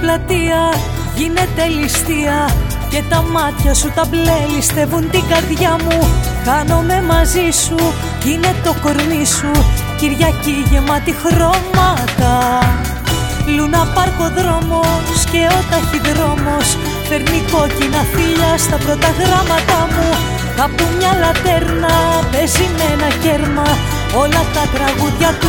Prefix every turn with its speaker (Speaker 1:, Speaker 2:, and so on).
Speaker 1: πλατεία γίνεται ληστεία και τα μάτια σου τα μπλε ληστεύουν την καρδιά μου. Χάνομαι μαζί σου, είναι το κορμί σου Κυριακή γεμάτη χρώματα. Λούνα πάρκ ο δρόμος και ο ταχυδρόμος φέρνει κόκκινα φύλλα στα πρώτα γράμματα μου. Κάπου μια λατέρνα παίζει με ένα κέρμα όλα τα τραγούδια του